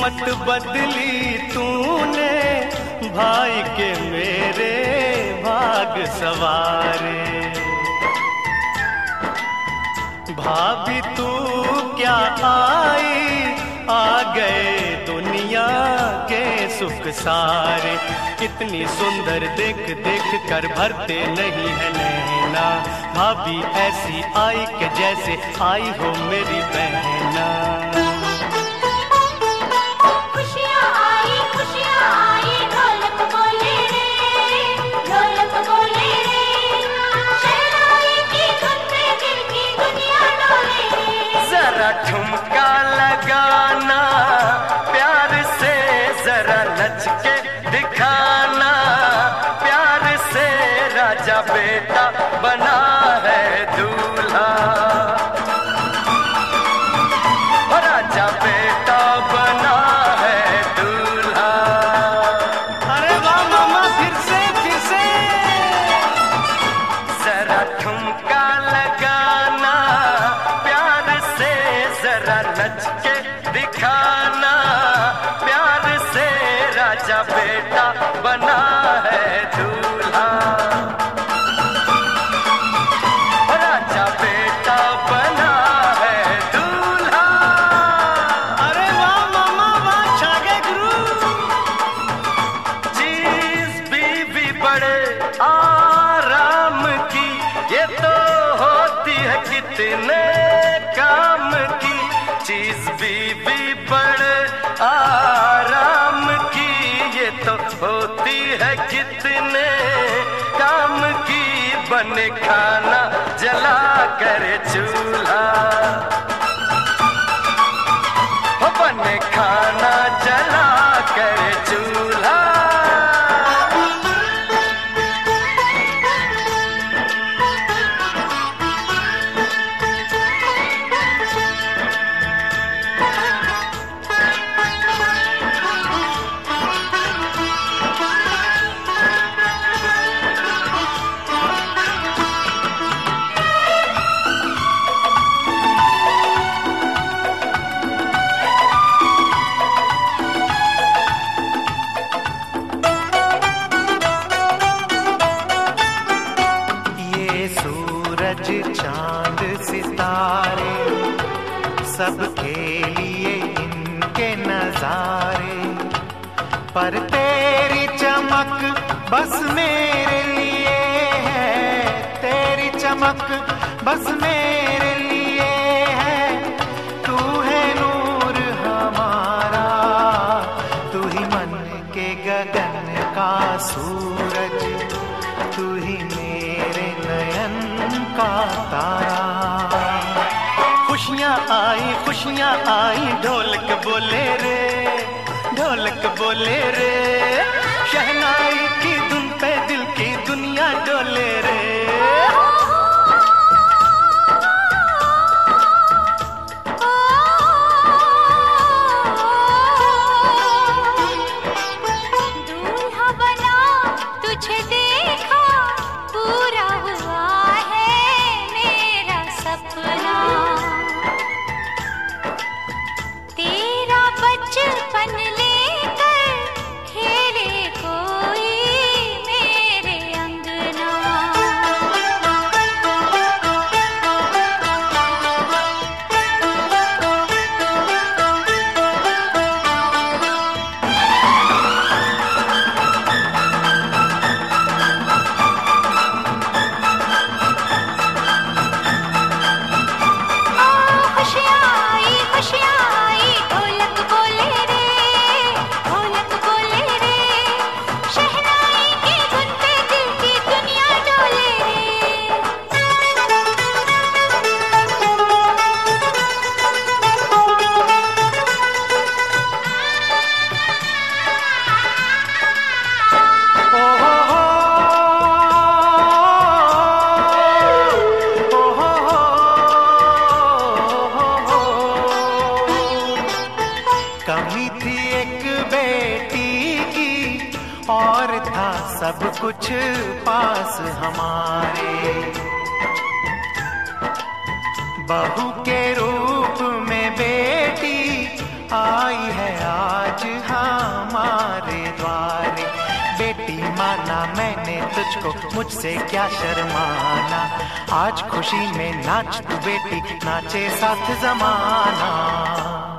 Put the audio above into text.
किस्मत बदली तूने, भाई के मेरे भाग सवारे। भाभी तू क्या आई, आ गए दुनिया के सुख सारे। कितनी सुंदर देख देख कर भरते नहीं है नैना, भाभी ऐसी आई कि जैसे आई हो मेरी बहना। खुशियाँ आई ढोलक बोले रे, ढोलक बोले रे, शहनाई की धुन पे दिल की दुनिया डोले रे। जरा ठुमका लगाना प्यार से, जरा नच के दिखाना प्यार से, राजा बेटा बना है दूल्हा, राजा बेटा बना है दूल्हा। अरे वाह मामा, फिर से जरा ठुमका लगाना प्यार से, जरा नच के दिखाना प्यार से, राजा बेटा बना है दूल्हा, राजा बेटा बना है दूल्हा। अरे वाह मामा वाह, छा गए गुरु। चीज बीवी बड़े आराम की, ये तो होती है कितने काम की। चीज बीवी बड़े आराम की, ये तो होती है कितने काम की। बने खाना जला कर चूल्हा, बने खाना जला कर चूल्हा। चांद सितारे सबके लिए इनके नजारे, पर तेरी चमक बस मेरे लिए है, तेरी चमक बस मेरे लिए है। तू है नूर हमारा, तू ही मन के गगन का सूरज, तू ही मेरे नयन का तारा। खुशियाँ आई ढोलक बोले रे, ढोलक बोले रे, शहनाई की धुन पे दिल की दुनिया डोले रे। दूल्हा बना तुझे देखा, पूरा हुआ है मेरा सपना। तेरा बचपन लेकर खेले कोई मेरे अंगना। खुशियाँ आई ढोलक बोले रे, ढोलक बोले रे, शहनाई की धुन पे दिल की दुनिया डोले कमी थी एक बेटी की, और था सब कुछ पास हमारे। बहू के रूप में बेटी आई है मुझसे क्या शर्माना। आज खुशी में नाच तू बेटी, नाचे साथ जमाना।